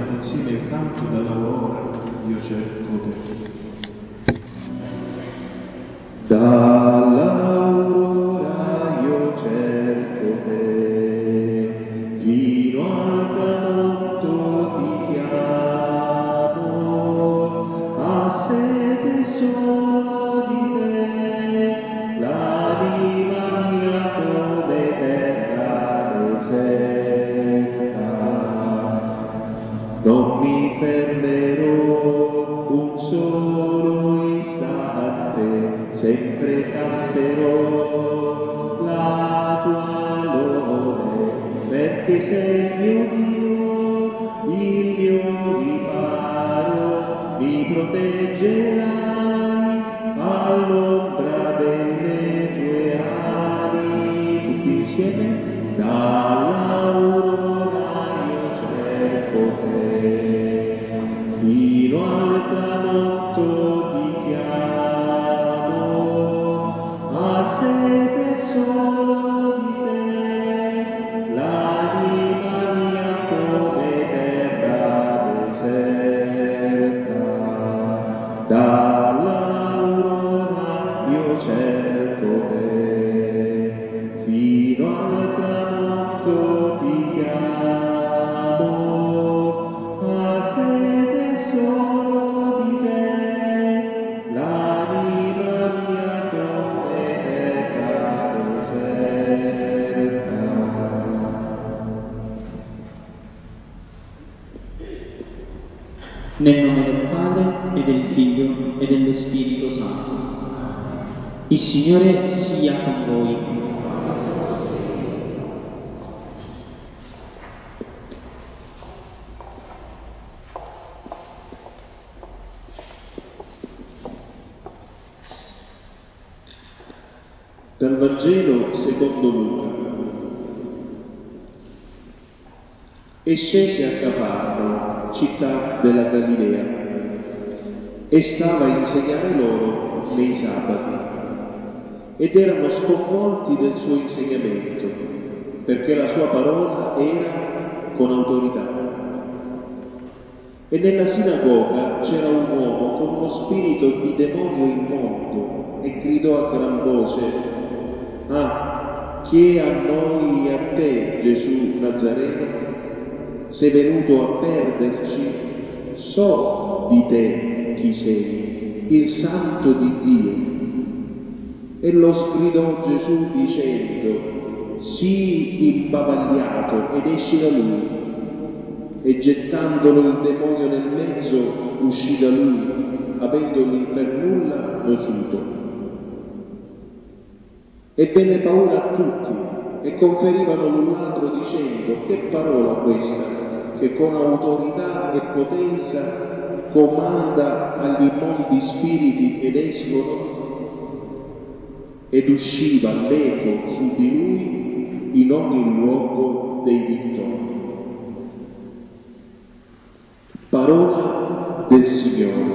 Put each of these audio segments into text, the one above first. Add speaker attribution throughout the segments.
Speaker 1: cantiamo insieme il canto dall'aurora, io cerco te.
Speaker 2: Dall'aurora io cerco te, fino al tramonto ti chiamo, a sete solo di te, l'anima mia come terra deserta. Non mi fermerò un solo istante, sempre canterò la tua lode, perché sei il mio Dio, il mio riparo, mi proteggerai all'ombra delle tue ali. Tutti insieme, dall'aurora io cerco te, fino al tramonto ti chiamo, a sete solo di te, l'anima mia come terra deserta. Dall'aurora io cerco te, fino al tramonto ti chiamo, a sete solo di te, l'anima mia come terra deserta.
Speaker 3: Nel nome del Padre e del Figlio e dello Spirito Santo. Il Signore sia con voi.
Speaker 2: Dal Vangelo secondo Luca. E scese a Cafarnao, città della Galilea, e stava a insegnare loro nei sabati. Ed erano sconvolti del suo insegnamento, perché la sua parola era con autorità. E nella sinagoga c'era un uomo con uno spirito di demonio immondo, e gridò a gran voce: «Ah, chi è a noi e a te, Gesù Nazareno? Sei venuto a perderci? So di te chi sei, il Santo di Dio». E lo sgridò Gesù dicendo: «Sii imbavagliato ed esci da lui». E gettandolo il demonio nel mezzo, uscì da lui, avendogli per nulla nociuto. E venne paura a tutti, e conferivano l'un l'altro dicendo: «Che parola questa, che con autorità e potenza comanda agli immondi spiriti ed escono?» Ed usciva l'eco su di lui in ogni luogo dei dintorni. Parola del Signore.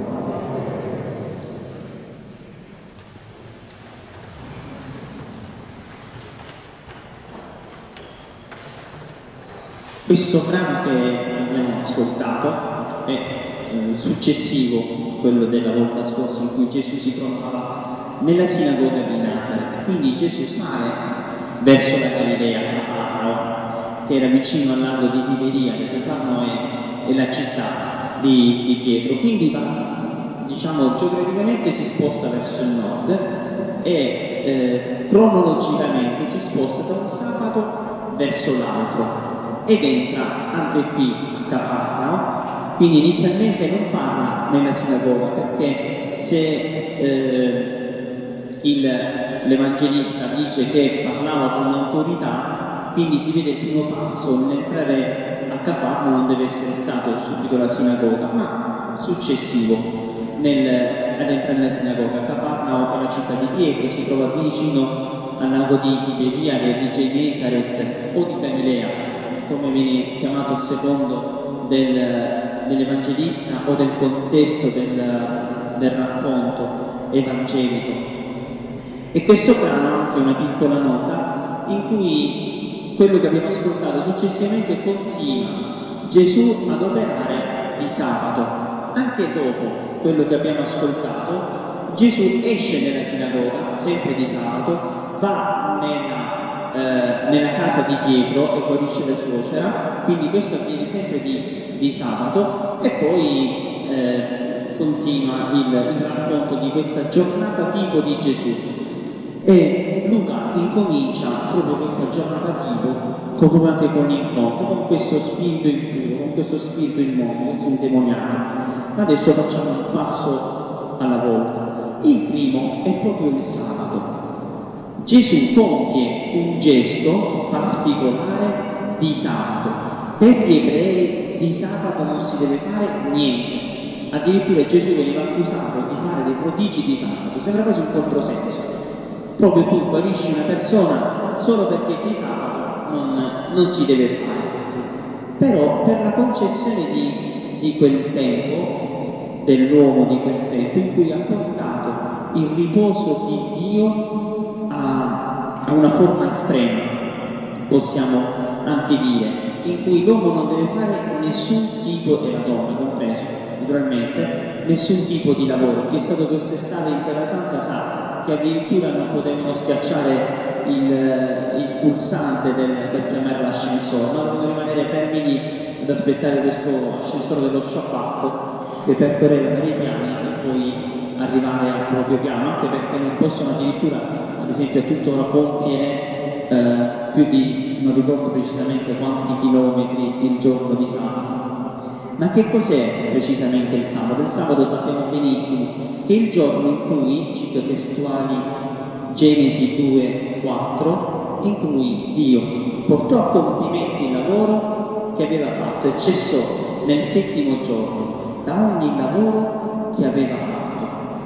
Speaker 3: Questo brano che abbiamo ascoltato è successivo a quello della volta scorsa, in cui Gesù si trovava nella sinagoga di Nazareth. Quindi Gesù sale verso la Galilea, Cafarnao, che era vicino al lago di Tiberiade. Cafarnao è la città di Pietro, quindi va, geograficamente si sposta verso il nord e cronologicamente si sposta da un sabato verso l'altro ed entra anche qui a Cafarnao. Quindi inizialmente non parla nella sinagoga, perché se l'Evangelista dice che parlava con autorità, quindi si vede il primo passo nell'entrare a Cafarnao non deve essere stato subito la sinagoga, ma successivo ad entrare nella sinagoga. Cafarnao è la città di Pietro, si trova vicino al lago di Tiberiade, di Genesaret o di Galilea, come viene chiamato a secondo dell'Evangelista o del contesto del racconto evangelico. E questo brano ha anche una piccola nota in cui quello che abbiamo ascoltato successivamente continua Gesù ad operare di sabato. Anche dopo quello che abbiamo ascoltato, Gesù esce nella sinagoga, sempre di sabato, va nella casa di Pietro e guarisce la suocera, quindi questo avviene sempre di sabato, e poi continua il racconto di questa giornata tipo di Gesù. E Luca incomincia proprio questa giornata tipo proprio anche con l'incontro con questo spirito impuro, con questo spirito immondo, questo indemoniato. Ma adesso facciamo un passo alla volta. Il primo è proprio il sabato. Gesù compie un gesto particolare di sabato. Per gli ebrei di sabato non si deve fare niente. Addirittura Gesù veniva accusato di fare dei prodigi di sabato. Sembra quasi un controsenso. Proprio tu guarisci una persona solo perché di sabato non si deve fare. Però per la concezione di quel tempo, dell'uomo di quel tempo, in cui ha portato il riposo di Dio a una forma estrema, possiamo anche dire, in cui l'uomo non deve fare nessun tipo, e la donna compreso, naturalmente, nessun tipo di lavoro. Chi è stato quest'estate in Terra Santa sa che addirittura non potevano schiacciare il pulsante per chiamare l'ascensore, ma dovevano rimanere fermi lì ad aspettare questo ascensore dello Shabbat che percorreva vari piani e poi arrivare al proprio piano, anche perché non possono addirittura, ad esempio, a tuttora compiere più di, non ricordo precisamente quanti chilometri il giorno di sabato. Ma che cos'è precisamente il sabato? Il sabato sappiamo benissimo che è il giorno in cui, cito testuali Genesi 2:4, in cui Dio portò a compimento il lavoro che aveva fatto e cessò nel settimo giorno da ogni lavoro che aveva fatto.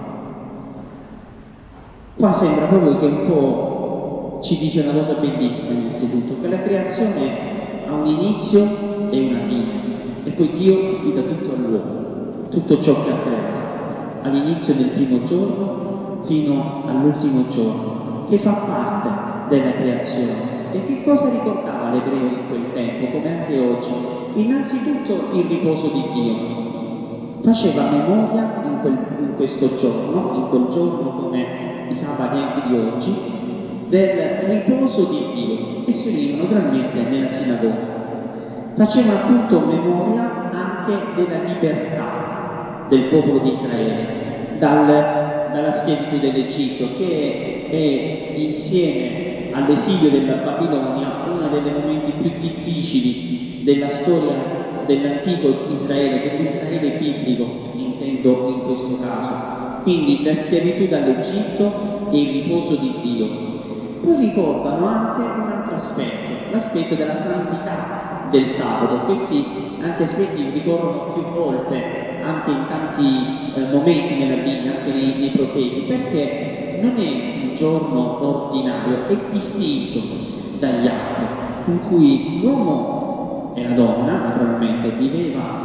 Speaker 3: Qua sembra proprio che un po' ci dice una cosa bellissima innanzitutto, che la creazione ha un inizio e una fine, e poi Dio affida tutto all'uomo, tutto ciò che ha creato, all'inizio del primo giorno fino all'ultimo giorno, che fa parte della creazione. E che cosa ricordava l'ebreo in quel tempo, come anche oggi? Innanzitutto il riposo di Dio. Faceva memoria in questo giorno, in quel giorno come i sabati anche di oggi, del riposo di Dio, e si univano naturalmente nella sinagoga. Facevano appunto memoria anche della libertà del popolo di Israele dalla schiavitù dell'Egitto, che è insieme all'esilio della Babilonia uno dei momenti più difficili della storia dell'antico Israele, dell'Israele biblico, intendo in questo caso. Quindi la schiavitù dall'Egitto e il riposo di Dio. Poi ricordano anche un altro aspetto, l'aspetto della santità del sabato. Questi anche aspetti ricorrono più volte, anche in tanti momenti nella Bibbia, anche nei profeti, perché non è un giorno ordinario, è distinto dagli altri, in cui l'uomo e la donna, naturalmente, viveva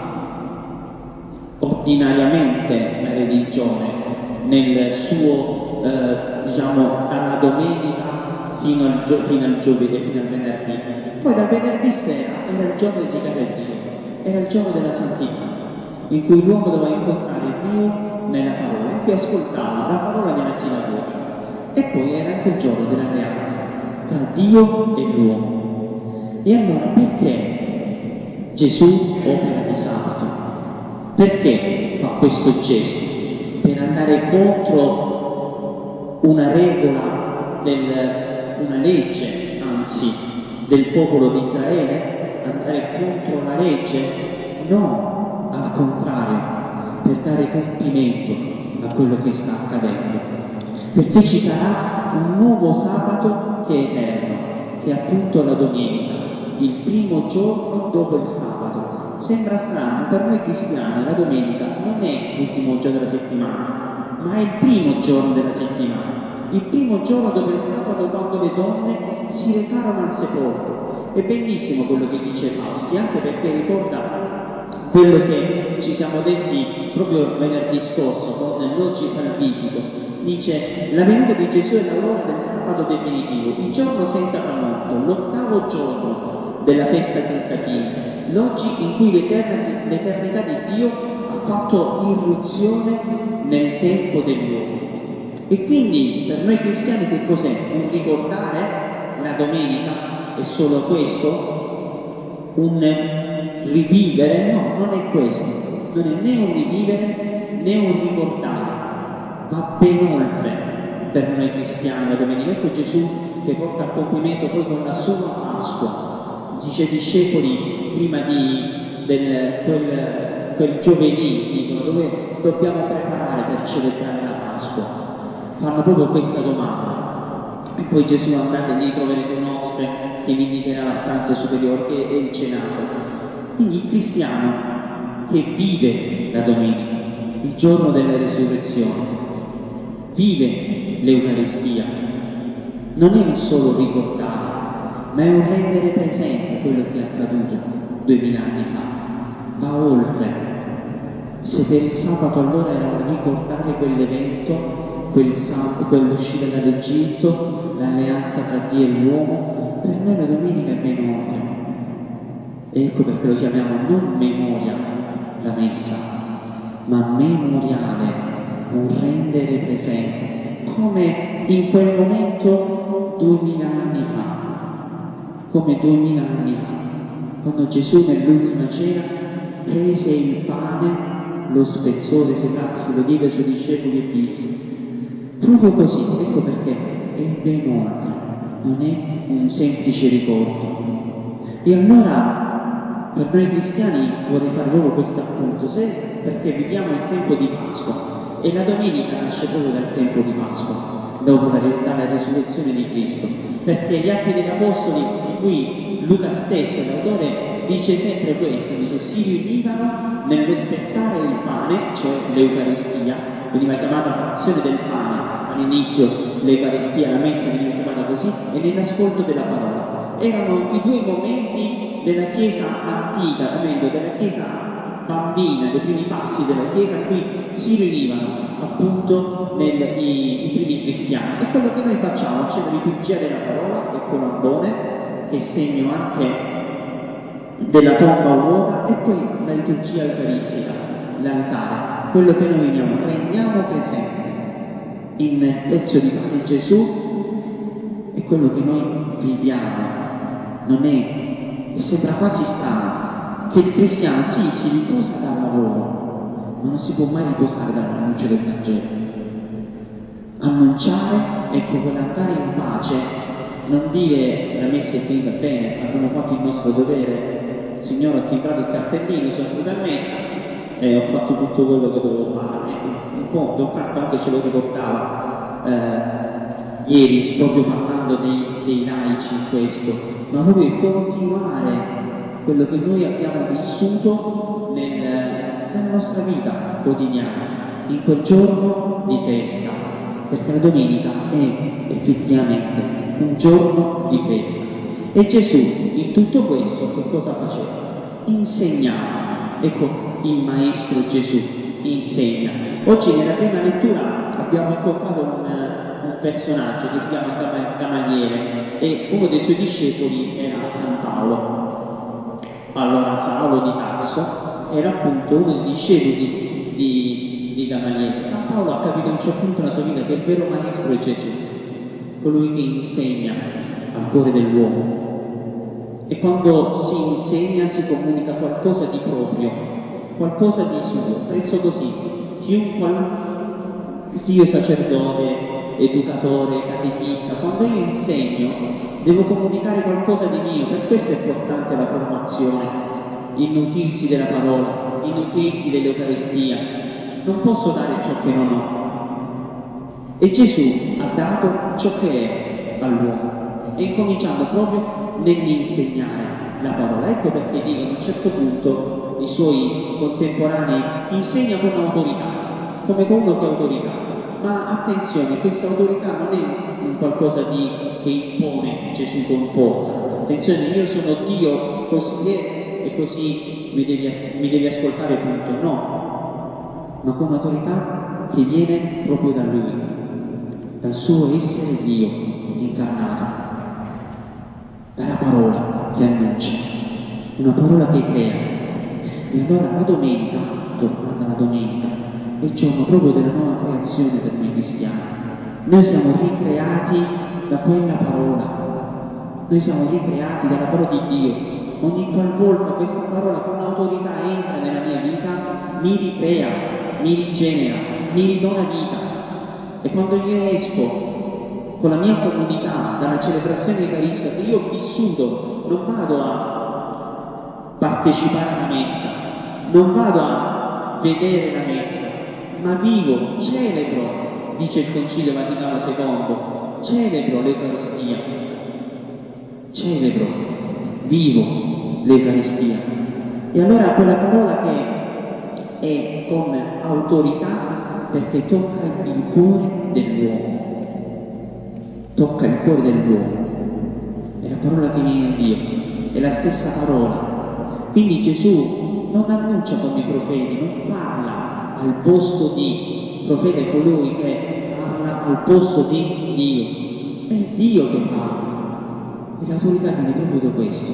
Speaker 3: ordinariamente la religione nel suo, dalla domenica fino al giovedì, fino al venerdì. Poi dal venerdì sera era il giorno dedicato a Dio, era il giorno della santità, in cui l'uomo doveva incontrare Dio nella parola, in cui ascoltava la parola nella sinagoga. E poi era anche il giorno dell'alleanza tra Dio e l'uomo. E allora perché Gesù opera di sabato? Perché fa questo gesto? Per andare contro una regola, una legge, anzi, del popolo di Israele? Andare contro la legge? No, al contrario, per dare compimento a quello che sta accadendo. Perché ci sarà un nuovo sabato che è eterno, che è appunto la domenica, il primo giorno dopo il sabato. Sembra strano, ma per noi cristiani la domenica non è l'ultimo giorno della settimana, ma è il primo giorno della settimana. Il primo giorno dopo il sabato, quando le donne si recarono al sepolcro. È bellissimo quello che dice Fausti, anche perché ricorda quello che ci siamo detti proprio venerdì scorso con l'Oggi Salvitico. Dice: la venuta di Gesù è l'aurora del sabato definitivo, il giorno senza tramonto, l'ottavo giorno della festa senza fine, l'oggi in cui l'eternità di Dio ha fatto irruzione nel tempo dell'uomo. E quindi per noi cristiani che cos'è? Un ricordare la domenica? È solo questo? Un rivivere? No, non è questo. Non è né un rivivere né un ricordare. Va ben oltre per noi cristiani la domenica. Ecco Gesù che porta a compimento poi con la sua Pasqua. Dice ai discepoli prima di quel giovedì, dicono, dove dobbiamo preparare per celebrare la Pasqua. Fanno proprio questa domanda. E poi Gesù: andate lì, troverete un oste che vi indicherà la stanza superiore, che è il cenacolo. Quindi il cristiano che vive la domenica, il giorno della resurrezione, vive l'Eucaristia, non è un solo ricordare, ma è un rendere presente quello che è accaduto 2000 anni fa, va oltre. Se per il sabato allora era un ricordare quell'evento, quell'uscita dall'Egitto, l'alleanza tra Dio e l'uomo, per noi la domenica è ben oltre. E ecco perché lo chiamiamo non memoria la messa, ma memoriale, un rendere presente, come in quel momento 2000 anni fa, quando Gesù nell'ultima cena prese il pane, lo spezzò, rese grazie, se lo diede ai suoi discepoli e disse. Proprio così, ecco perché è ben oltre, non è un semplice ricordo. E allora, per noi cristiani, vorrei fare proprio questo appunto, perché viviamo il tempo di Pasqua, e la domenica nasce proprio dal tempo di Pasqua, dopo dalla risurrezione di Cristo, perché gli Atti degli Apostoli, di cui Luca stesso è l'autore, dice sempre questo, dice: si riunivano nello spezzare il pane, cioè l'Eucaristia, veniva chiamata frazione del pane, all'inizio l'Eucaristia, la messa veniva chiamata così, e nell'ascolto della parola. Erano i due momenti della Chiesa antica, o meglio della Chiesa bambina, dei primi passi della Chiesa, in cui si riunivano appunto i primi cristiani. E quello che noi facciamo, c'è la liturgia della parola, ecco l'ambone, che è segno anche della tomba vuota, e poi la liturgia eucaristica, l'altare. Quello che noi viviamo, rendiamo presente in pezzo di pane Gesù, è quello che noi viviamo. Non è, e sembra quasi strano che il cristiano si riposa dal lavoro, ma non si può mai riposare dall'annuncio del Vangelo. Annunciare, ecco, quell'andare in pace, non dire la messa è finita bene, abbiamo fatto il nostro dovere, Signore, ho timbrato il cartellino, sono venuto a messa e ho fatto tutto quello che dovevo fare. Un po' Don Franco anche ce lo ricordava ieri, proprio parlando dei laici in questo, ma proprio il continuare quello che noi abbiamo vissuto nella nostra vita quotidiana, in quel giorno di festa, perché la domenica è effettivamente un giorno di festa. E Gesù in tutto questo che cosa faceva? Insegnava. Ecco, il Maestro Gesù insegna. Oggi nella prima lettura abbiamo incontrato un personaggio che si chiama Gamaliele, e uno dei suoi discepoli era San Paolo. Allora Saulo di Tarso era appunto uno dei discepoli di Gamaliele. San Paolo ha capito a un certo punto nella sua vita che il vero Maestro è Gesù, colui che insegna al cuore dell'uomo. E quando si insegna si comunica qualcosa di proprio, qualcosa di suo. Penso così, io sacerdote, educatore, catechista, quando io insegno devo comunicare qualcosa di mio. Per questo è importante la formazione, il nutrirsi della parola, il nutrirsi dell'Eucaristia. Non posso dare ciò che non ho. E Gesù ha dato ciò che è all'uomo, e incominciando proprio nell'insegnare la parola. Ecco perché dicono a un certo punto i suoi contemporanei: insegna con autorità, come con uno che ha autorità. Ma attenzione, questa autorità non è un qualcosa che impone Gesù con forza. Attenzione, io sono Dio, così è, e così mi devi ascoltare, punto. No, ma con autorità che viene proprio da Lui, dal suo essere Dio incarnato, dalla parola. che annuncia, una parola che crea. E allora la domenica, tornando alla domenica, è il giorno proprio della nuova creazione per noi cristiani. Noi siamo ricreati da quella parola, noi siamo ricreati dalla parola di Dio. Ogni qualvolta questa parola con autorità entra nella mia vita, mi ricrea, mi rigenera, mi ridona vita. E quando io esco con la mia comunità dalla celebrazione eucaristica che io ho vissuto, non vado a partecipare alla messa, non vado a vedere la messa, ma vivo, celebro, dice il Concilio Vaticano II, celebro l'Eucaristia, celebro, vivo l'Eucaristia. E allora quella parola che è con autorità, perché tocca il cuore dell'uomo, tocca il cuore dell'uomo, è la parola che viene da Dio, è la stessa parola. Quindi Gesù non annuncia come i profeti, non parla al posto di, profeta è colui che parla al posto di Dio, è Dio che parla. E l'autorità viene proprio da questo,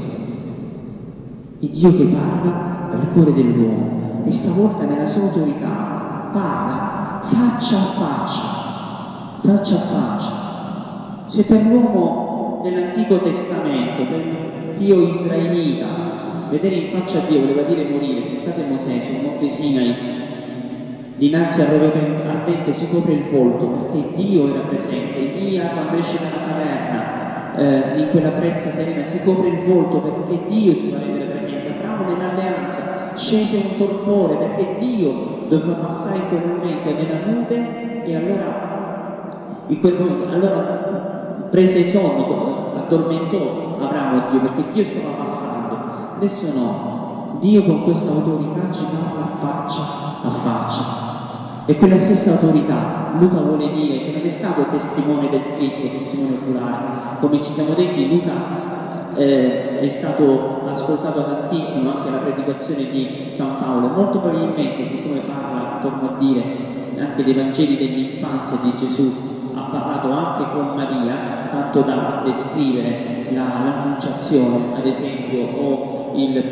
Speaker 3: è Dio che parla al cuore dell'uomo, e stavolta nella sua autorità parla faccia a faccia, faccia a faccia. Se per l'uomo dell'Antico Testamento, per il Dio israelita, vedere in faccia a Dio voleva dire morire, pensate a Mosè sul monte Sinai, dinanzi al roveto ardente si copre il volto perché Dio era presente. Elia quando esce dalla caverna, in quella brezza serena, si copre il volto perché Dio si fa rendere presente. Abramo nell'alleanza scese un torpore perché Dio doveva passare in quel momento nella nube, e allora in quel momento prese sonno, addormentò Abramo Dio perché Dio stava passando. Adesso no, Dio con questa autorità ci parla faccia a faccia. E quella stessa autorità, Luca vuole dire che non è stato testimone del Cristo, testimone oculare, come ci siamo detti. Luca è stato ascoltato tantissimo anche la predicazione di San Paolo, e molto probabilmente, siccome parla, torno a dire, anche dei Vangeli dell'infanzia di Gesù, ha parlato anche con Maria, tanto da descrivere l'annunciazione, ad esempio, o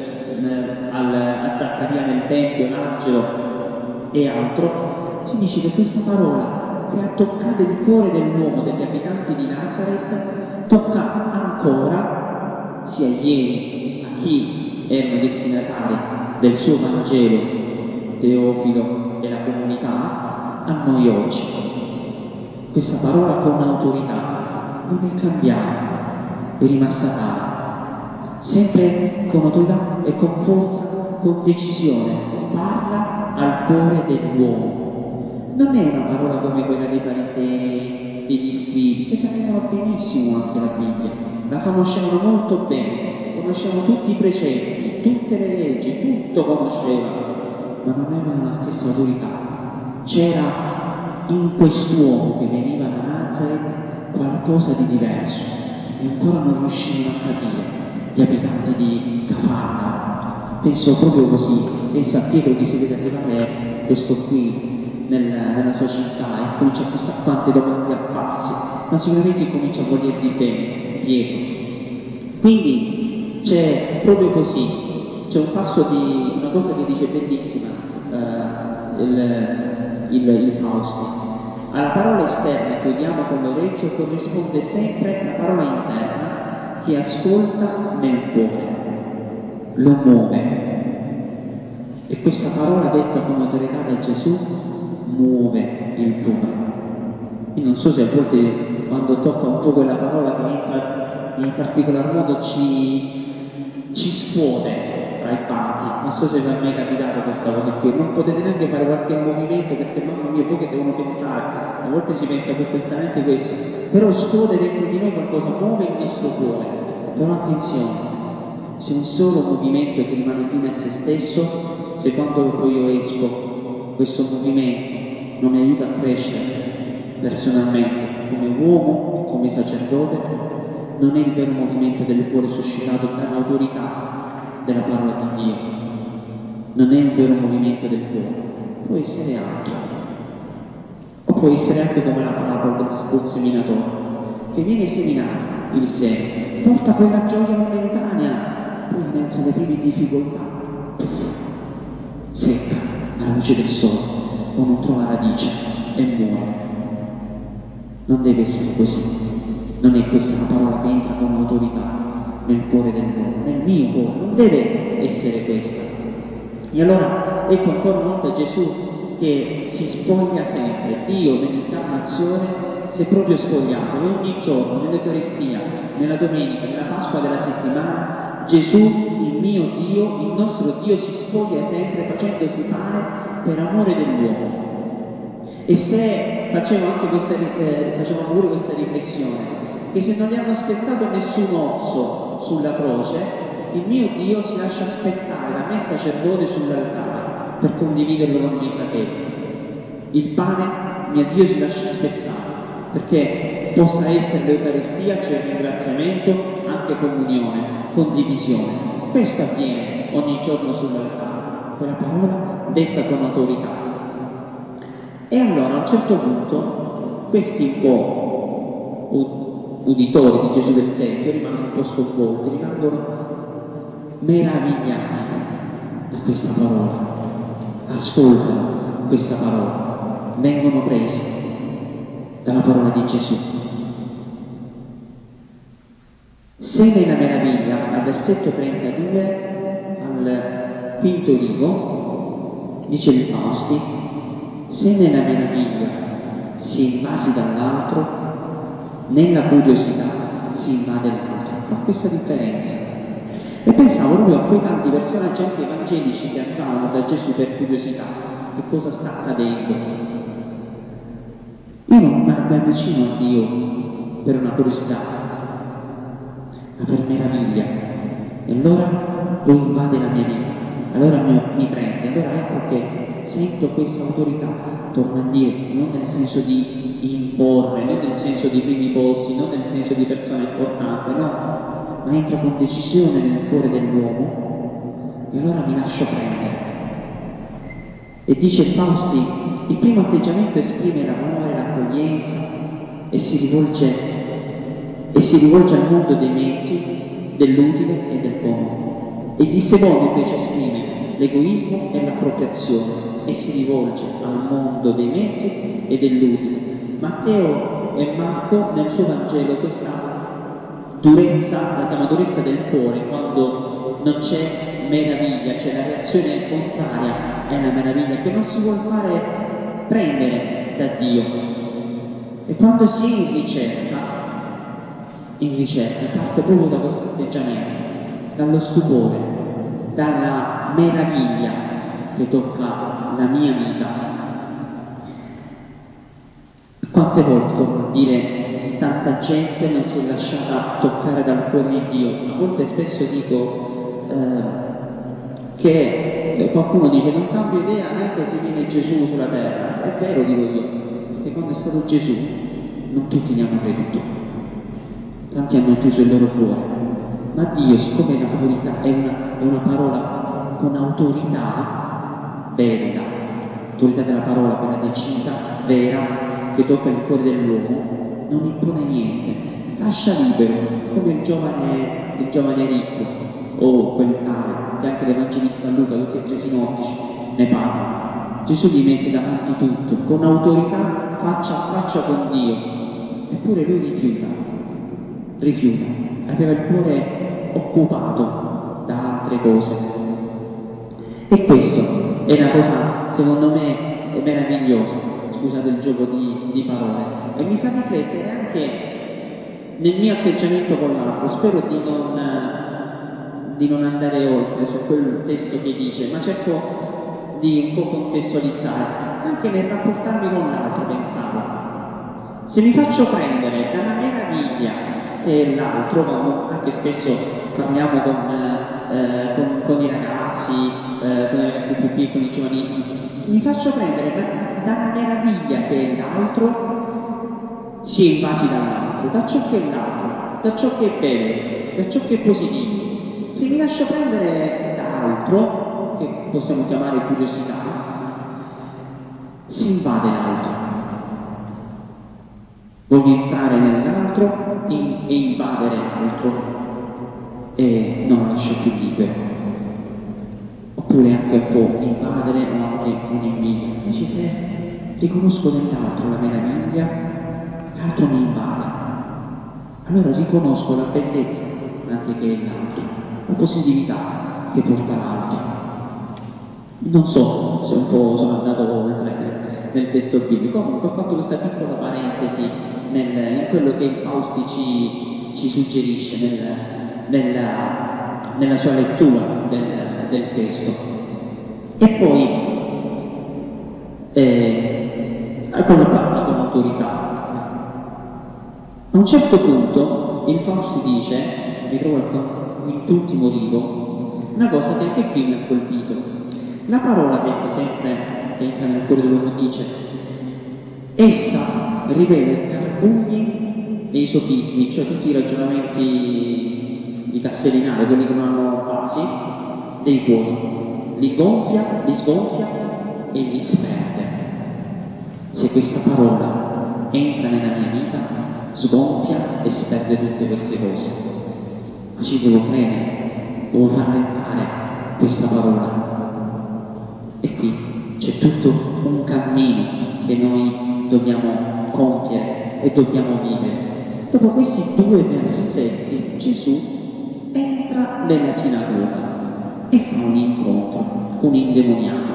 Speaker 3: a Zaccaria nel Tempio, l'angelo e altro. Si dice che questa parola che ha toccato il cuore dell'uomo, degli abitanti di Nazareth, tocca ancora, sia ieri a chi erano destinatari del suo Vangelo, Teofilo e la comunità, a noi oggi. Questa parola con autorità non è cambiata, è rimasta tale, sempre con autorità e con forza, con decisione, parla al cuore dell'uomo. Non è una parola come quella dei farisei, degli scribi, che sapevano benissimo anche la Bibbia, la conoscevano molto bene, conoscevano tutti i precetti, tutte le leggi, tutto conoscevano, ma non avevano la stessa autorità. C'era in quest'uomo che veniva da Nazareth qualcosa di diverso, e ancora non riuscivano a capire gli abitanti di Cafarnao. Penso proprio così, pensa a Pietro che si vede arrivare questo qui nella sua città e comincia chissà quante domande a farsi, ma sicuramente comincia a volergli bene Pietro. Quindi c'è proprio così, c'è un passo di una cosa che dice bellissima il Fausti: alla parola esterna che udiamo con l'orecchio corrisponde sempre la parola interna che ascolta nel cuore, lo muove. E questa parola detta con autorità da Gesù muove il cuore. Io non so se a volte, quando tocca un po' quella parola che entra in particolar modo, ci scuote tra i banchi. Non so se vi è mai capitato questa cosa qui. Non potete neanche fare qualche movimento perché, mamma mia, poi che devono pensare. A volte si pensa, può pensare anche questo, però scuote dentro di noi qualcosa, muove il nostro cuore. Però attenzione, se è un solo movimento che rimane fine a se stesso, se quando poi io esco questo movimento non mi aiuta a crescere personalmente come uomo e come sacerdote, non è il vero movimento del cuore suscitato dall'autorità della parola di Dio, non è un vero movimento del cuore. Può essere altro, o può essere anche come la parabola del seminatore, che viene seminato il seme, porta quella gioia momentanea, poi iniziano le prime difficoltà, secca alla luce del sole o non trova radice e muore. Non deve essere così, non è questa la parola che entra con autorità nel cuore dell'uomo, nel mio cuore, non deve essere questa. E allora ecco ancora una volta Gesù che si spoglia sempre. Dio nell'incarnazione si è proprio spogliato e ogni giorno nell'Eucaristia, nella domenica, nella Pasqua della settimana, Gesù, il mio Dio, il nostro Dio, si spoglia sempre facendosi pane per amore dell'uomo. E se facevamo pure questa riflessione, che se non gli hanno spezzato nessun osso sulla croce, il mio Dio si lascia spezzare da me sacerdote sull'altare per condividerlo con i miei fratelli. Il pane, mio Dio si lascia spezzare perché possa essere l'Eucaristia, c'è il ringraziamento, anche comunione, condivisione. Questo avviene ogni giorno sull'altare, quella parola detta con autorità. E allora a un certo punto questi un po' uditori di Gesù del Tempio rimangono un po' sconvolti, rimangono meravigliati da questa parola, ascoltano questa parola, vengono presi dalla parola di Gesù. Se nella meraviglia, al versetto 32, al quinto rigo, dice il Fausti, se nella meraviglia si è invasi dall'altro, nella curiosità si invade l'altro. Fa questa differenza. E pensavo proprio a quei tanti personaggi anche evangelici che arrivavano da Gesù per curiosità. Che cosa sta accadendo? Io non mi avvicino a Dio per una curiosità, ma per meraviglia. E allora Lui invade la mia vita, allora mi prende, allora ecco che sento questa autorità, torno a dire, non nel senso di imporre, non nel senso di primi posti, non nel senso di persona importante, no, ma entra con decisione nel cuore dell'uomo e allora mi lascio prendere. E dice il Fausti, il primo atteggiamento esprime l'amore, l'accoglienza e si rivolge al mondo dei mezzi, dell'utile e del comodo. E il secondo invece esprime l'egoismo e l'appropriazione e si rivolge al mondo dei mezzi e dell'utile. Matteo e Marco nel suo Vangelo questa durezza, la chiama durezza del cuore, quando non c'è meraviglia, c'è la reazione contraria, è la meraviglia, che non si vuol fare prendere da Dio. E quando si è in ricerca parte proprio da questo atteggiamento, dallo stupore, dalla meraviglia che tocca la mia vita. Quante volte, torno a dire, tanta gente non si è lasciata toccare dal cuore di Dio. A volte spesso dico che qualcuno dice non cambio idea neanche se viene Gesù sulla terra. È vero, dico io, perché quando è stato Gesù non tutti gli hanno creduto, tanti hanno chiuso il loro cuore, ma Dio, siccome l'autorità è una parola con autorità bella, l'autorità della parola, quella decisa, vera, che tocca il cuore dell'uomo, non impone niente, lascia libero, come il giovane ricco o quel tale, che anche l'Evangelista Luca, tutti e tre i sinottici ne parlano. Gesù gli mette davanti tutto, con autorità, faccia a faccia con Dio, eppure lui rifiuta, aveva il cuore occupato da altre cose. E questo è una cosa, secondo me, meravigliosa, scusate il gioco di parole, e mi fa riflettere anche nel mio atteggiamento con l'altro. Spero di non andare oltre su quel testo che dice, ma cerco di un po' contestualizzare, anche nel rapportarmi con l'altro. Pensavo, se mi faccio prendere dalla meraviglia che è l'altro, quando anche spesso parliamo con i ragazzi più piccoli, con i giovanissimi, se mi faccio prendere dalla meraviglia che è l'altro, si è invasi dall'altro, da ciò che è l'altro, da ciò che è bello, da ciò che è positivo. Se mi lascio prendere da altro, che possiamo chiamare curiosità, si invade l'altro. Voglio entrare nell'altro e invadere l'altro. e non lo lascio più libero. Oppure anche un po' il padre o anche un'invidia. Invece se riconosco nell'altro la meraviglia, l'altro mi invade. Allora riconosco la bellezza anche che è l'altro, la positività che porta l'altro. Non so se un po' sono andato oltre nel testo biblico, comunque ho fatto questa piccola parentesi in quello che il Fausti ci suggerisce nella sua lettura del testo. E poi quello parla con autorità. A un certo punto il Fausti dice, mi trovo al quintultimo rigo, una cosa che anche qui mi ha colpito. La parola detta sempre, che entra nel cuore dell'uomo, dice: essa rivela i carbugli e i sofismi, cioè tutti i ragionamenti di Casselinare, quelli che non hanno basi, dei cuori. Li gonfia, li sgonfia e li sperde. Se questa parola entra nella mia vita, sgonfia e sperde tutte queste cose. Ma ci devo credere, devo farla entrare questa parola. E qui c'è tutto un cammino che noi dobbiamo compiere e dobbiamo vivere. Dopo questi 2 versetti Gesù entra nella sinagoga e fa un incontro con un indemoniato.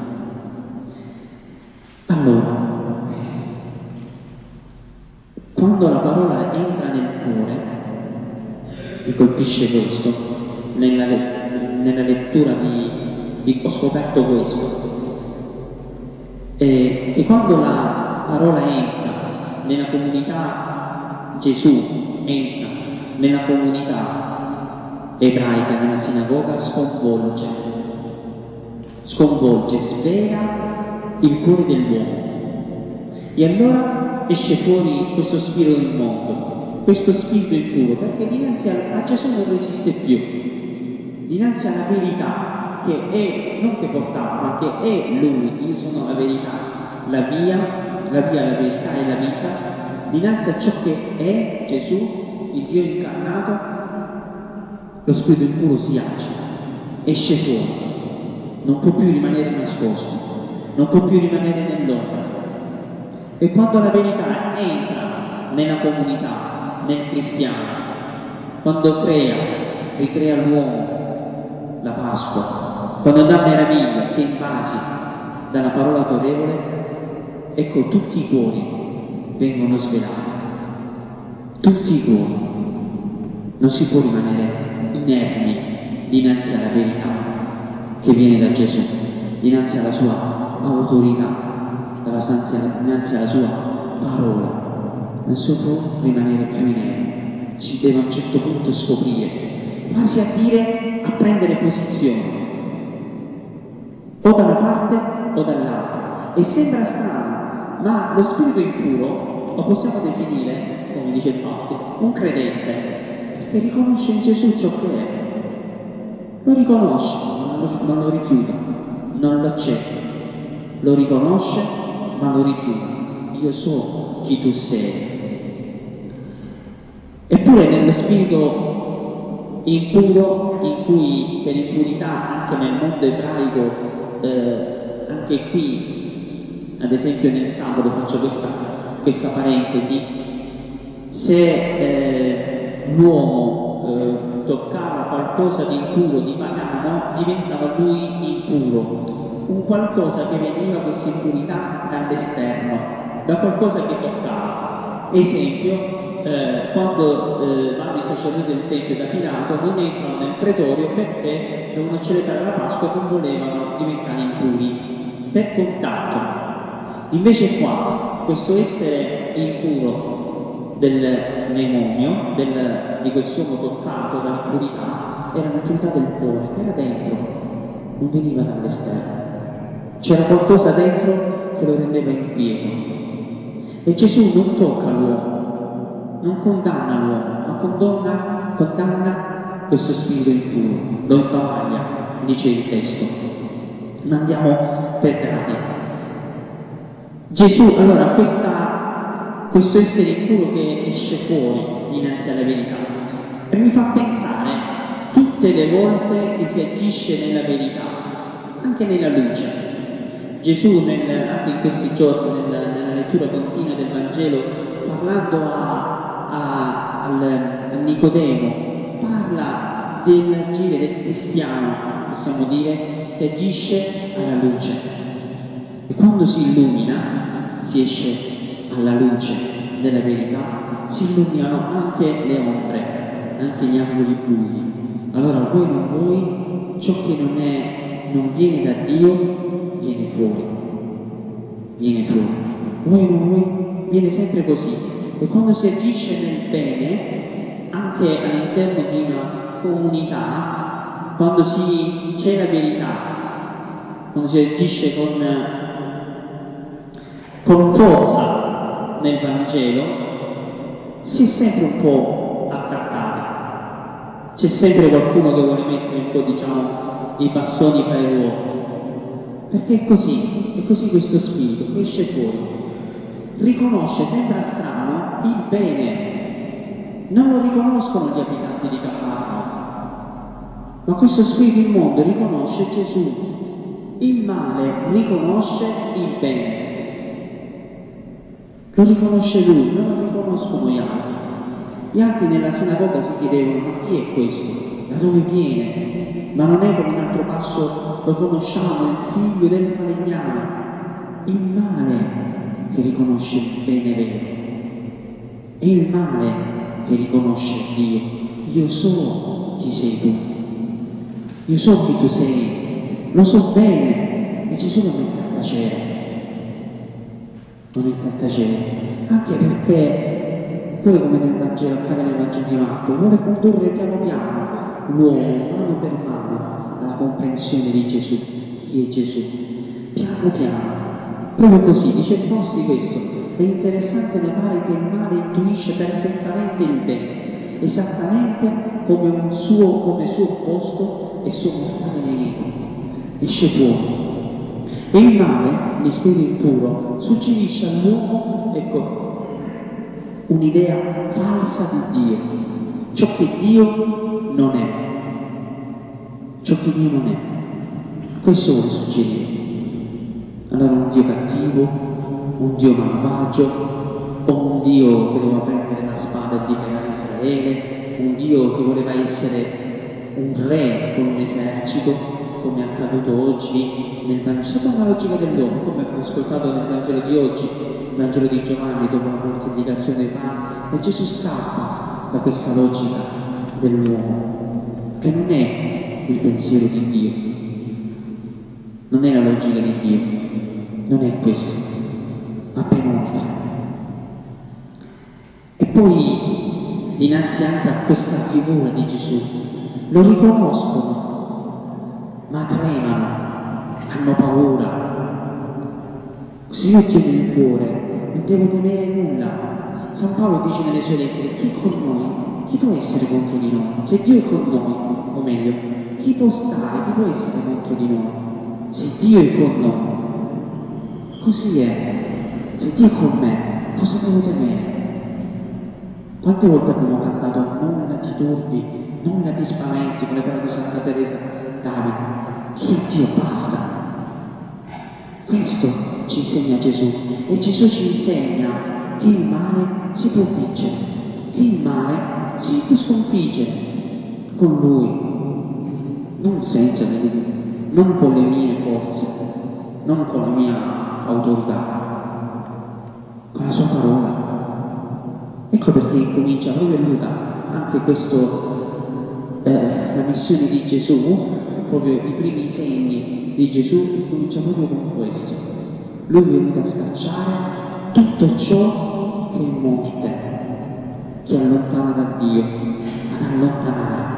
Speaker 3: Allora, quando la parola entra nel cuore, mi colpisce questo, nella lettura ho scoperto questo, che quando la parola entra nella comunità, Gesù entra nella comunità ebraica, nella sinagoga, sconvolge, svela il cuore dell'uomo. E allora esce fuori questo spirito immondo, questo spirito impuro, perché dinanzi a Gesù non resiste più, dinanzi alla verità che è, non che portava, ma che è Lui. Io sono la verità, la via, la verità e la vita. Dinanzi a ciò che è Gesù, il Dio incarnato, lo spirito impuro si agita, esce fuori, non può più rimanere nascosto, non può più rimanere nell'ombra. E quando la verità entra nella comunità, nel cristiano, quando ricrea l'uomo, la Pasqua, quando dà meraviglia, si invasi dalla parola autorevole, ecco, tutti i cuori vengono svelati, tutti i cuori. Non si può rimanere inermi dinanzi alla verità che viene da Gesù, dinanzi alla sua autorità, dinanzi alla sua parola. Non si può rimanere più inermi, si deve a un certo punto scoprire, quasi a dire, a prendere posizione, o da una parte o dall'altra. E sembra strano, ma lo spirito impuro lo possiamo definire, come dice il Fausti, un credente, perché riconosce in Gesù ciò che è. Lo riconosce, ma non lo rifiuta, non lo accetta. Lo riconosce, ma lo rifiuta. Io so chi tu sei. Eppure nello spirito impuro, in cui per impurità anche nel mondo ebraico, anche qui, ad esempio nel sabato, faccio questa parentesi, se l'uomo toccava qualcosa di impuro, di pagano, diventava lui impuro, un qualcosa che veniva, questa impurità, dall'esterno, da qualcosa che toccava. Esempio, quando vanno i sacerdoti del Tempio da Pilato, non entrano nel pretorio perché dovevano celebrare la Pasqua e non volevano diventare impuri, per contatto. Invece qua, questo essere impuro del mnemonio, di quest'uomo toccato dall'impurità, era l'impurità del cuore, che era dentro, non veniva dall'esterno. C'era qualcosa dentro che lo rendeva inquieto. E Gesù non tocca l'uomo, non condanna l'uomo, ma condanna questo spirito impuro, lo imbavaglia, dice il testo. Ma andiamo per gradi. Gesù, allora, questo essere impuro che esce fuori dinanzi alla verità, e mi fa pensare tutte le volte che si agisce nella verità, anche nella luce. Gesù anche in questi giorni, nella lettura continua del Vangelo, parlando a Nicodemo, parla dell'agire del cristiano, possiamo dire, che agisce alla luce. E quando si illumina, si esce alla luce della verità, si illuminano anche le ombre, anche gli angoli bui. Allora vuoi non vuoi, ciò che non viene da Dio viene fuori. Vuoi o non vuoi, viene sempre così. E quando si agisce nel bene, anche all'interno di una comunità, quando c'è la verità, quando si agisce con forza nel Vangelo, si è sempre un po' attaccati. C'è sempre qualcuno che vuole mettere un po', i bastoni fra i ruoti. Perché è così questo spirito che esce fuori. Riconosce, sembra strano, il bene. Non lo riconoscono gli abitanti di Cafarnao. Ma questo spirito immondo riconosce Gesù. Il male riconosce il bene. Lo riconosce lui, non lo riconoscono gli altri. Gli altri nella sinagoga si chiedevano: ma chi è questo? Da dove viene? Ma non è come in altro passo lo conosciamo, il figlio del falegname. Il male che riconosce il bene vero. È il male che riconosce Dio. Io so chi sei tu. Io so chi tu sei. Lo so bene. E Gesù lo mette a tacere. Anche perché poi, come nel Vangelo, accade nel Vangelo di Marco, vuole condurre piano piano l'uomo, mano per mano, alla comprensione di Gesù. Chi è Gesù? Piano piano, proprio così. Dice il Fossi questo: è interessante notare che il male intuisce perfettamente il bene, esattamente come suo opposto e suo mortale nemico. Esce fuori. E il male, l'ispeto impuro, suggerisce all'uomo, un'idea falsa di Dio, ciò che Dio non è. Questo vuole suggerire. Allora un Dio cattivo, un Dio malvagio, o un Dio che doveva prendere la spada e liberare Israele, un Dio che voleva essere un re con un esercito, come è accaduto oggi secondo la logica dell'uomo, come abbiamo ascoltato nel Vangelo di oggi, il Vangelo di Giovanni, dopo la moltiplicazione dei pani, e Gesù scappa da questa logica dell'uomo, che non è il pensiero di Dio, non è la logica di Dio, non è questo, ma ben oltre. E poi, dinanzi anche a questa figura di Gesù, lo riconoscono, ma tremano, hanno paura. Se io ho Dio nel cuore, non devo temere nulla. San Paolo dice nelle sue lettere: chi è con noi? Chi può essere contro di noi? Se Dio è con noi, o meglio, chi può essere contro di noi? Se Dio è con noi, così è. Se Dio è con me, cosa devo temere? Quante volte abbiamo cantato nulla ti turbi, nulla ti spaventi, con le parole di Santa Teresa d'Avila? Io Dio basta. Questo ci insegna Gesù, e Gesù ci insegna che il male si può vincere, che il male si può sconfiggere con Lui, non senza di Lui, non con le mie forze, non con la mia autorità, con la sua parola. Ecco perché incomincia proprio Luca, anche questo, la missione di Gesù, proprio i primi segni di Gesù, incomincia proprio con questo. Lui è venuto a scacciare tutto ciò che è morte, che allontana da Dio, ad allontanare.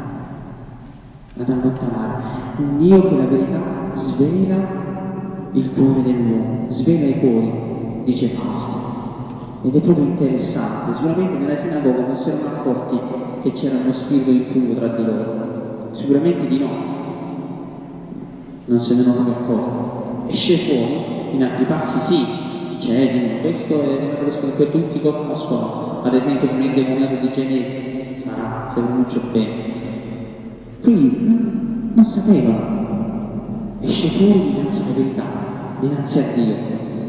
Speaker 3: Un Dio che la verità svela il cuore dell'uomo, svela i cuori, dice Fausto. Ed è proprio interessante. Sicuramente nella sinagoga non si erano accorti che c'era uno spirito impuro tra di loro, sicuramente di no, non se ne erano proprio accorti. Esce fuori, in altri passi sì, dicono questo è arrivato lo spirito che tutti conoscono, ad esempio come il demoniato di Genesi, sarà, se pronuncio bene, Quindi non sapevano, esce fuori dinanzi alla verità, dinanzi a Dio.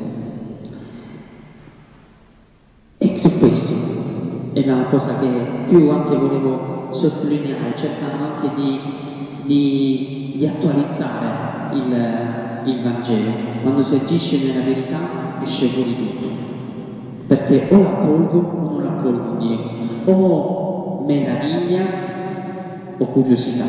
Speaker 3: Ecco, questo è la cosa che più anche volevo sottolineare, cercando anche di attualizzare il Vangelo. Quando si agisce nella verità esce fuori tutto, perché o l'accolgo o non l'accolgo Dio, o meraviglia o curiosità.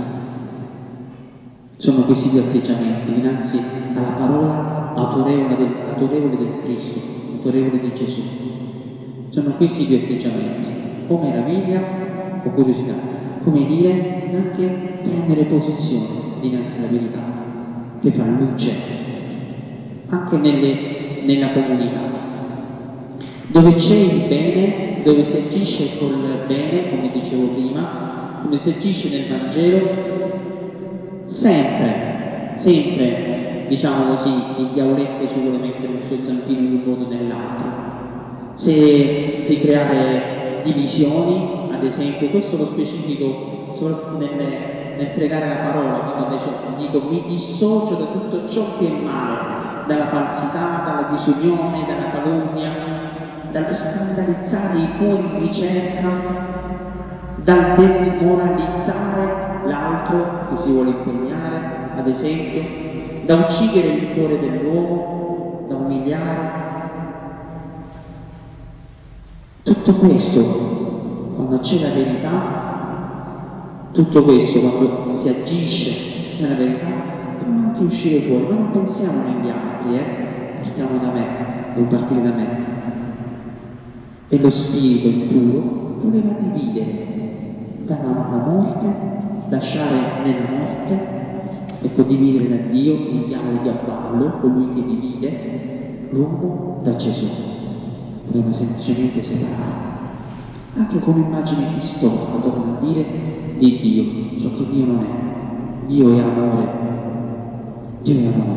Speaker 3: Sono questi due atteggiamenti dinanzi alla parola autorevole del Cristo, autorevole di Gesù. Sono questi due atteggiamenti, o meraviglia o curiosità, come dire anche prendere posizione dinanzi alla verità, che fa luce anche nella comunità. Dove c'è il bene, dove si agisce col bene, come dicevo prima, come si agisce nel Vangelo, sempre, diciamo così, il diavoletto ci vuole mettere il suo zampino in un modo o nell'altro. Se creare divisioni, ad esempio, questo lo specifico soprattutto nel pregare la parola, quando invece dico mi dissocio da tutto ciò che è male, dalla falsità, dalla disunione, dalla calunnia, dallo scandalizzare i cuori in ricerca, dal demoralizzare l'altro che si vuole impegnare, ad esempio, da uccidere il cuore dell'uomo, da umiliare. Tutto questo, quando c'è la verità, tutto questo, quando si agisce nella verità, può anche uscire fuori, ma non pensiamo negli altri, partiamo da me, devo partire da me. E lo spirito impuro voleva dividere dalla morte, lasciare nella morte, ecco, dividere da Dio, il diavolo di abballo, colui che divide l'uomo da Gesù. Voleva semplicemente separare, anche come immagine distorta, torna a dire, di Dio, ciò che Dio non è. Dio è amore, Dio è amore.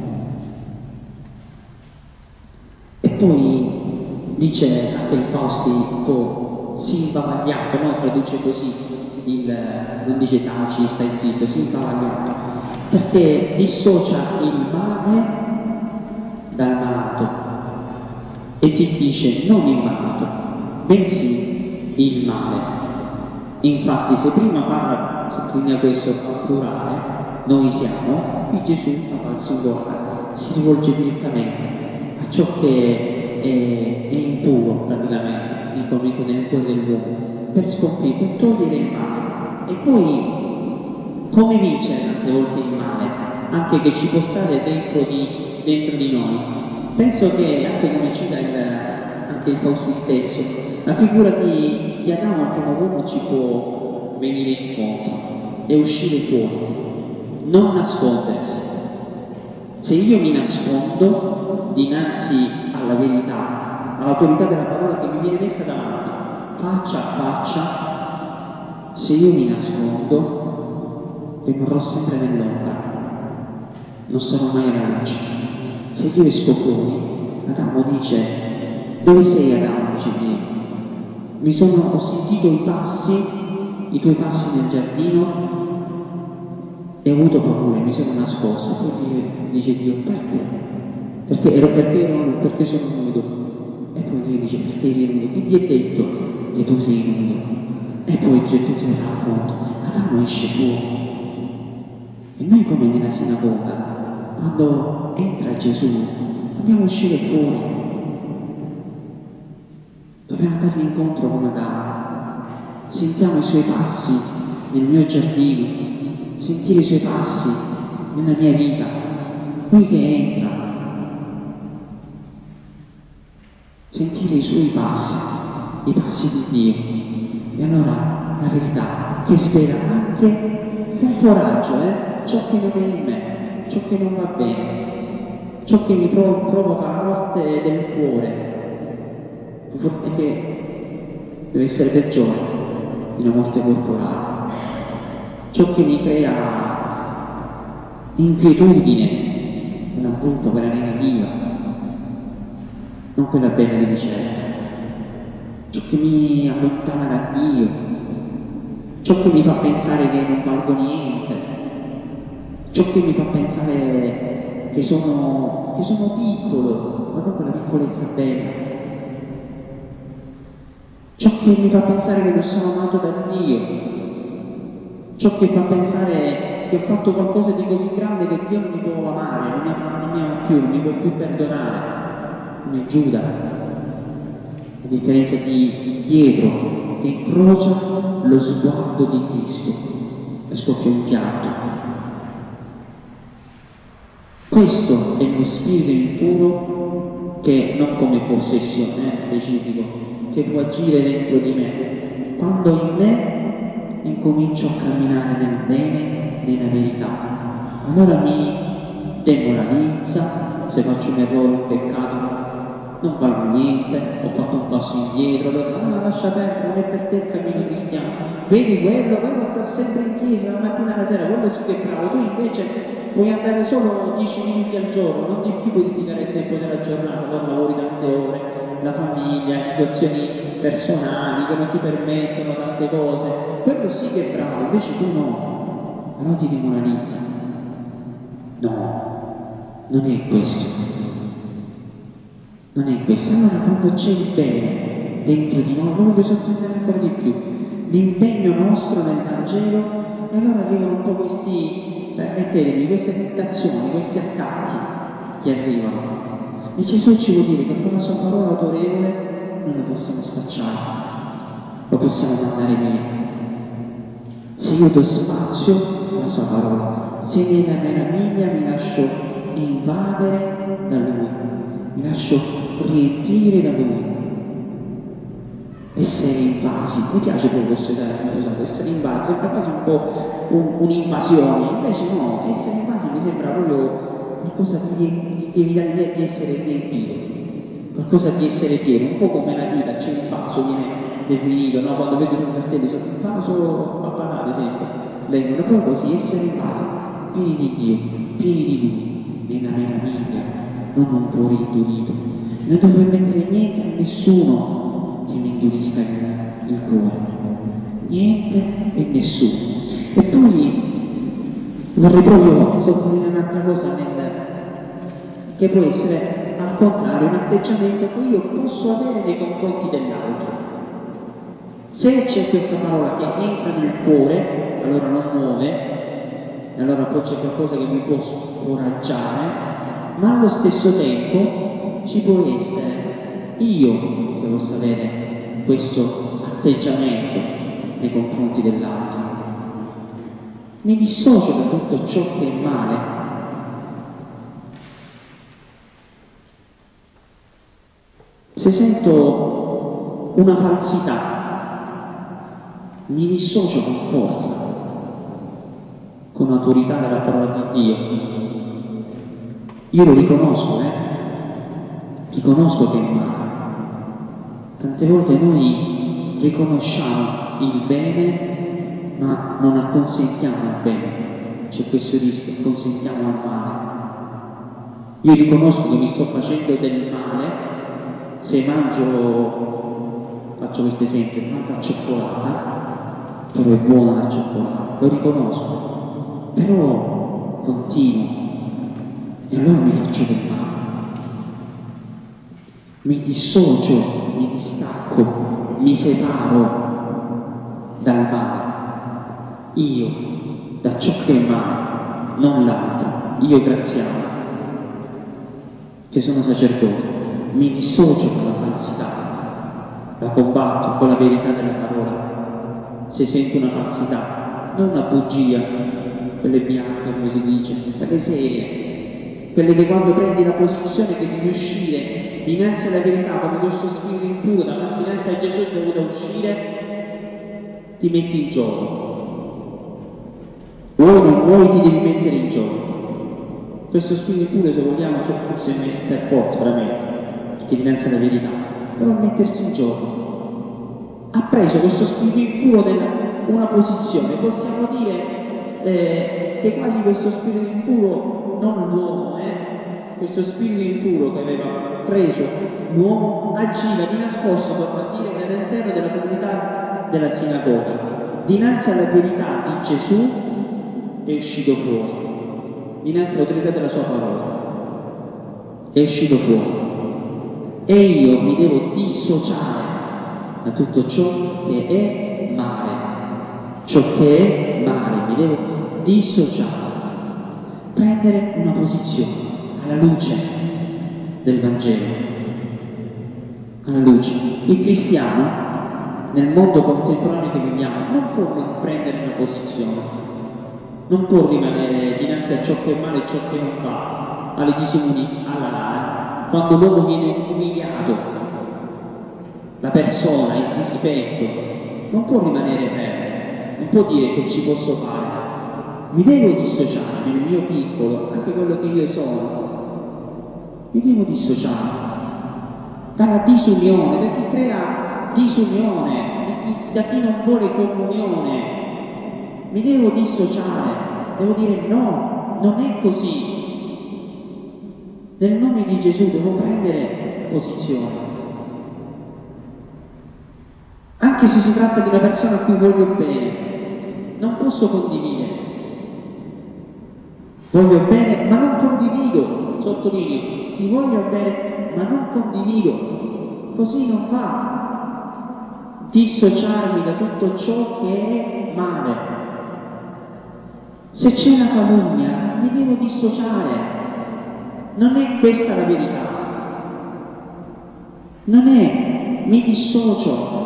Speaker 3: E poi dice anche il Fausti un po' si imbavagliato, no? Traduce così, non dice taci, stai zitto, si imbavagliato, perché dissocia il male dal malato e zittisce non il malato, bensì il male. Infatti se prima parla, sottolinea questo al plurale, noi siamo, qui Gesù parla al singolare, si rivolge direttamente a ciò che è impuro praticamente nel cuore dell'uomo, per sconfiggere, per togliere il male. E poi come vincere tante volte il male, anche che ci può stare dentro di noi. Penso che, anche come cita anche il Fausti stesso, la figura di Adamo, il primo uomo, ci può venire incontro e uscire fuori, non nascondersi. Se io mi nascondo dinanzi alla verità, all'autorità della parola che mi viene messa davanti, faccia a faccia, se io mi nascondo, rimarrò sempre nell'ombra, non sarò mai alla luce. Se io esco fuori, Adamo dice, dove sei Adamo? Dice Dio. Ho sentito i tuoi passi nel giardino e ho avuto paura, mi sono nascosto. E poi dice Dio, perché? Perché sono nudo. E poi Dio dice, perché sei nudo? Chi ti ha detto che tu sei nudo? E poi Gesù racconta, Adamo esce fuori. E noi, come nella sinagoga, quando entra Gesù, dobbiamo uscire fuori, dobbiamo andargli incontro come Adamo. Sentiamo i suoi passi nel mio giardino, sentire i suoi passi nella mia vita, lui che entra, sentire i suoi passi, i passi di Dio. E allora la verità che svela anche con coraggio ciò che non è in me, ciò che non va bene, ciò che mi provoca la morte del cuore, forse che deve essere peggiore di una morte corporale, ciò che mi crea inquietudine, quella brutta, quella negativa, non quella bella di certo, ciò che mi allontana da Dio, ciò che mi fa pensare che non valgo niente, ciò che mi fa pensare che sono piccolo, ma non quella piccolezza bella, ciò che mi fa pensare che non sono amato da Dio, ciò che fa pensare che ho fatto qualcosa di così grande che Dio non mi può amare, non mi ama più, non mi può più perdonare, come Giuda, a differenza di Pietro che incrocia lo sguardo di Cristo e scoppia un pianto. Questo è lo spirito impuro che non come possessione specifico, che può agire dentro di me, quando in me incomincio a camminare nel bene, nella verità. Allora mi demoralizza, se faccio un errore, un peccato, non valgo niente, ho fatto un passo indietro, allora lascia perdere, non è per te il cammino cristiano, vedi quello sta sempre in chiesa la mattina alla sera, quello sì che è bravo, tu invece puoi andare solo 10 minuti al giorno, non di più puoi dedicare il tempo della giornata, allora lavori tante ore, la famiglia, situazioni personali che non ti permettono tante cose, quello sì che è bravo, invece tu no, allora ti demoralizza. No, non è questo. Non è questo. Allora quando c'è il bene dentro di noi, lo voglio sottolineare ancora di più, l'impegno nostro nel Vangelo, e allora arrivano un po' permettetemi, queste tentazioni, questi attacchi che arrivano. E Gesù ci vuol dire che con la sua parola autorevole noi lo possiamo scacciare, lo possiamo mandare via. Se io do spazio alla sua parola, se nella meraviglia mi lascio invadere da Lui, mi lascio riempire da Lui, essere invasi. Mi piace proprio questo termine usato, essere invasi, sembra quasi un po' un'invasione, invece no, essere invasi mi sembra proprio qualcosa che mi dà l'idea di essere riempito, qualcosa di essere pieno, un po' come la dita, c'è invaso, viene definito, no? Quando vedo due cartelli sotto invaso, papà ad esempio, leggono proprio così, essere invasi, pieni di Dio, pieni di Lui, nella meraviglia, non un cuore indurito. Non devo permettere niente a nessuno che mi indurisca il cuore, niente e nessuno. E poi vorrei proprio sottolineare un'altra cosa che può essere al contrario un atteggiamento che io posso avere nei confronti dell'altro. Se c'è questa parola che entra nel cuore, allora lo muove, e allora poi c'è qualcosa che mi può scoraggiare, ma allo stesso tempo ci può essere io che posso avere questo atteggiamento nei confronti dell'altro. Mi dissocio da tutto ciò che è male. Se sento una falsità, mi dissocio con forza, con autorità della parola di Dio. Io lo riconosco, riconosco che è male. Tante volte noi riconosciamo il bene, ma non acconsentiamo al bene. C'è questo rischio, acconsentiamo al male. Io riconosco che mi sto facendo del male se mangio, faccio questo esempio, tanta cioccolata, però è buona la cioccolata, lo riconosco, però continuo e allora mi faccio del male. Mi dissocio, mi distacco, mi separo dal male, io, da ciò che è male, non l'altro, io Graziano, che sono sacerdote, mi dissocio dalla falsità, la combatto con la verità della parola. Se sento una falsità, non una bugia, quelle bianche come si dice, quelle serie, quelle che quando prendi la posizione che devi uscire dinanzi alla verità come questo spirito impuro dinanzi a Gesù è dovuto uscire, ti metti in gioco. Vuoi o non vuoi ti devi mettere in gioco. Questo spirito impuro, se vogliamo, si è messo per forza veramente, perché dinanzi alla verità, però mettersi in gioco. Ha preso questo spirito impuro una posizione, possiamo dire che quasi questo spirito impuro, non l'uomo, questo spirito impuro che aveva preso l'uomo agiva di nascosto, torno a dire, dall'interno della comunità della sinagoga. dinanzi alla verità di Gesù è uscito fuori, dinanzi all'autorità della sua parola è uscito fuori, e io mi devo dissociare da tutto ciò che è male, mi devo dissociare, prendere una posizione alla luce del Vangelo, alla luce. Il cristiano nel mondo contemporaneo che viviamo non può non prendere una posizione, non può rimanere dinanzi a ciò che è male e ciò che non va, alle disunità, quando l'uomo viene umiliato, la persona, il rispetto, non può rimanere fermo, non può dire che ci posso fare, mi devo dissociare nel mio piccolo, anche quello che io sono, mi devo dissociare dalla disunione, da chi crea disunione, da chi non vuole comunione, mi devo dissociare, devo dire no, non è così. Nel nome di Gesù devo prendere posizione. Anche se si tratta di una persona a cui voglio bene, non posso condividere. Voglio bene, ma non condivido, sottolineo, ti voglio bene, ma non condivido. Così non va. Dissociarmi da tutto ciò che è male. Se c'è la calunnia, mi devo dissociare. Non è questa la verità. Non è, mi dissocio.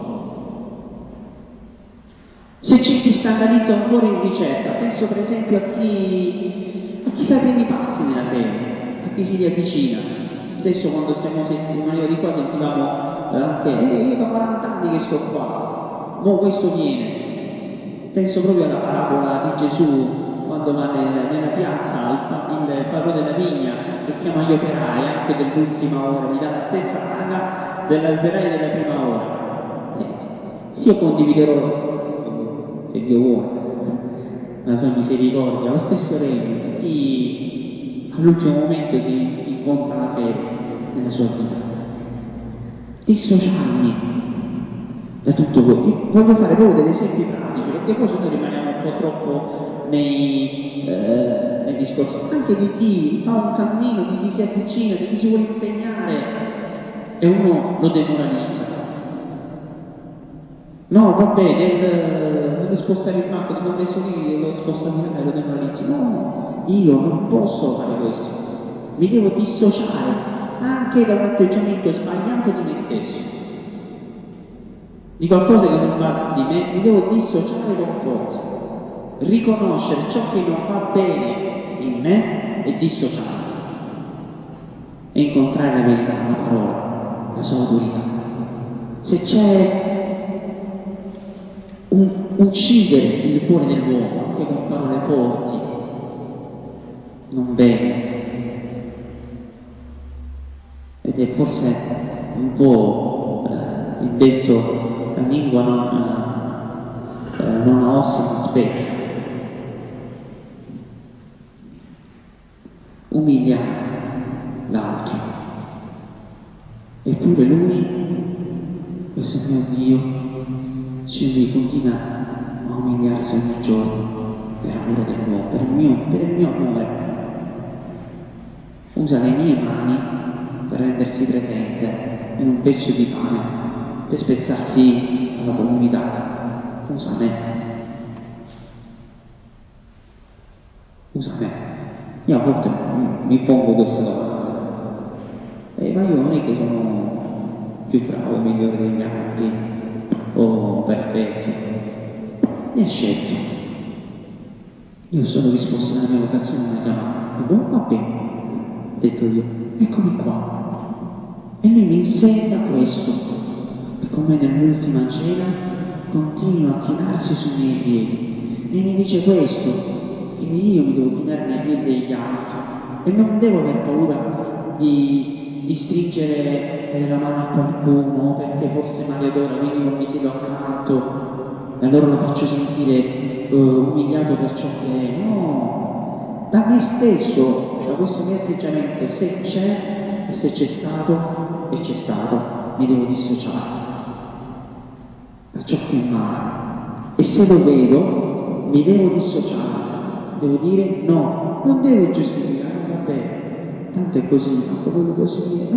Speaker 3: Se c'è chi scandalizza ancora in ricerca, penso per esempio a chi fa i primi passi nella fede, a chi si riavvicina. Spesso quando rimaneva di qua sentivamo anche, io da 40 anni che sto qua, mo questo viene. Penso proprio alla parabola di Gesù quando va nella piazza, il padrone della vigna e chiama gli operai anche dell'ultima ora, gli dà la stessa paga dell'operaio della prima ora. Io condividerò, se Dio vuole, la sua misericordia, lo stesso regno di chi all'ultimo momento si incontra la fede nella sua vita. Dissociarmi da tutto questo. Io voglio fare proprio degli esempi pratici, perché poi se noi rimaniamo un po' troppo nei discorsi, anche di chi fa un cammino, di chi si avvicina, di chi si vuole impegnare e uno lo demoralizza. No, vabbè, nello spostare il banco, ti ho messo lì, lo sposta di là e lo demoralizzi. No, io non posso fare questo. Mi devo dissociare anche da un atteggiamento sbagliato di me stesso, di qualcosa che non va di me, mi devo dissociare con forza, riconoscere ciò che non va bene in me e dissociarmi e incontrare la verità, la parola, la sua autorità. Se c'è uccidere il cuore dell'uomo anche con parole forti, non bene, ed è forse un po' il detto, la lingua non ha ossa ma spezza. Umiliare l'altro, eppure lui, questo mio Dio, lui continua a umiliarsi ogni giorno per amore dell'uomo, per il mio amore. Usa le mie mani per rendersi presente in un pezzo di pane, per spezzarsi alla comunità. Usa me. Usa me. Io a volte mi pongo questa domanda. Ma io non è che sono più bravo, migliore degli altri, o perfetto. Mi ha scelto. Io sono risposto nella mia vocazione, nella chiamata. E va bene, ho detto io, eccomi qua. E lui mi insegna questo, e come nell'ultima cena continua a chinarsi sui miei piedi. E mi dice questo, che io mi devo chinare nei piedi degli altri e non devo aver paura di stringere la mano a qualcuno perché forse maleodora, quindi non mi siedo accanto e allora lo faccio sentire umiliato per ciò che è. No, da me stesso, da questo mio atteggiamento, se c'è e se c'è stato e c'è stato, mi devo dissociare da ciò che è male. E se lo vedo, mi devo dissociare, devo dire no, non devo giustificare, vabbè, tanto è così, tanto quello così è,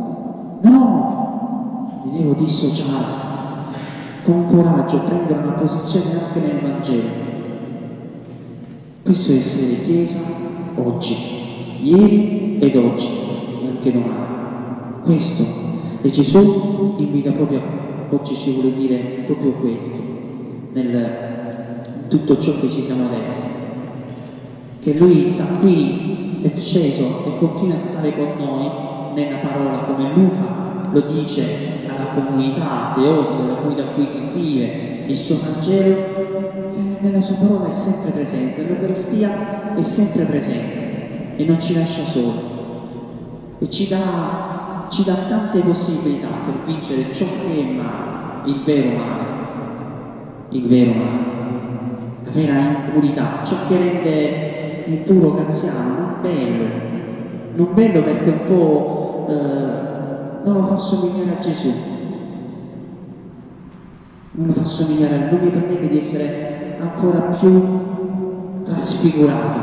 Speaker 3: no, mi devo dissociare, con coraggio, prendere una posizione anche nel Vangelo. Questo è essere Chiesa oggi, ieri ed oggi e anche domani. Questo. E Gesù invita proprio, oggi ci vuole dire proprio questo, in tutto ciò che ci siamo detti. Che Lui sta qui, è sceso e continua a stare con noi nella parola, come Luca lo dice alla comunità teofica, alla comunità a cui scrive il suo Vangelo, che nella sua parola è sempre presente, nell'Eucaristia è sempre presente e non ci lascia soli e ci dà tante possibilità per vincere ciò che è male, il vero male, la vera impurità, ciò che rende impuro Graziano, non bello perché un po' non lo fa somigliare a Gesù, non mi permette di essere ancora più trasfigurato.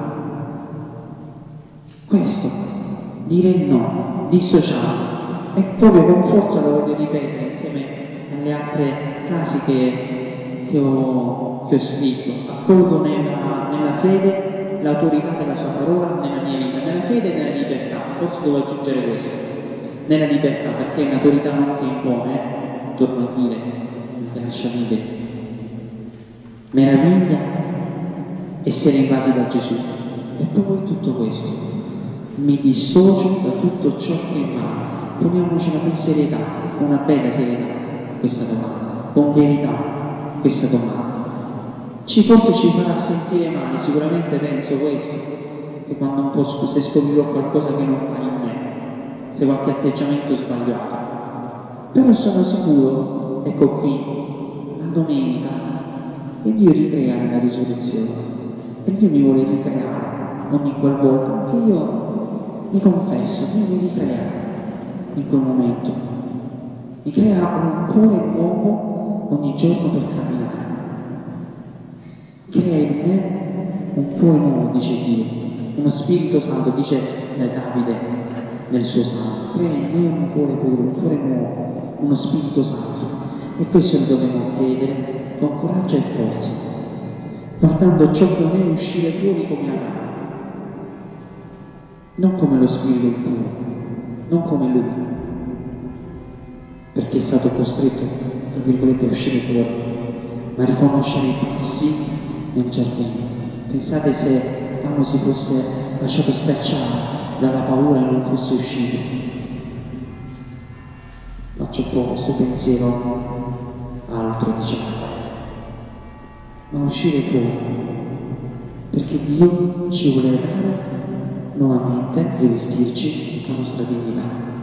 Speaker 3: Questo, dire no, dissociare, e proprio con forza lo voglio ripetere insieme alle altre frasi che ho scritto. Accolgo nella fede l'autorità della sua parola nella mia vita, nella fede e nella libertà, forse devo aggiungere questo, nella libertà, perché è un'autorità non che impone, torno a dire, ma che lascia liberi. Meraviglia essere invasi da Gesù. E poi tutto questo, mi dissocio da tutto ciò che è male. Poniamocela con serietà, una bella serietà, questa domanda, con verità, questa domanda. Forse ci farà sentire male, sicuramente penso questo, che quando un po' se scoprirò qualcosa che non va in me, se qualche atteggiamento sbagliato. Però sono sicuro, ecco qui, la domenica, che Dio ricrea nella risurrezione. E Dio mi vuole ricreare ogni qualvolta, anche io mi confesso, Dio mi ricrea in quel momento, mi crea un cuore nuovo ogni giorno per camminare, crea in me un cuore nuovo, dice Dio, uno spirito santo, dice Davide nel suo salmo, crea in me un cuore puro, un cuore nuovo, uno spirito santo. E questo noi dobbiamo chiedere con coraggio e forza, guardando ciò che non è uscire fuori come Adamo, non come lo spirito impuro, non come lui, perché è stato costretto, tra virgolette, a uscire fuori, ma a riconoscere i passi nel giardino. Pensate se Adamo si fosse lasciato schiacciare dalla paura e non fosse uscito. Faccio un po' questo pensiero altro, diciamo, ma uscire fuori, perché Dio ci vuole dare nuovamente, rivestirci la nostra dignità.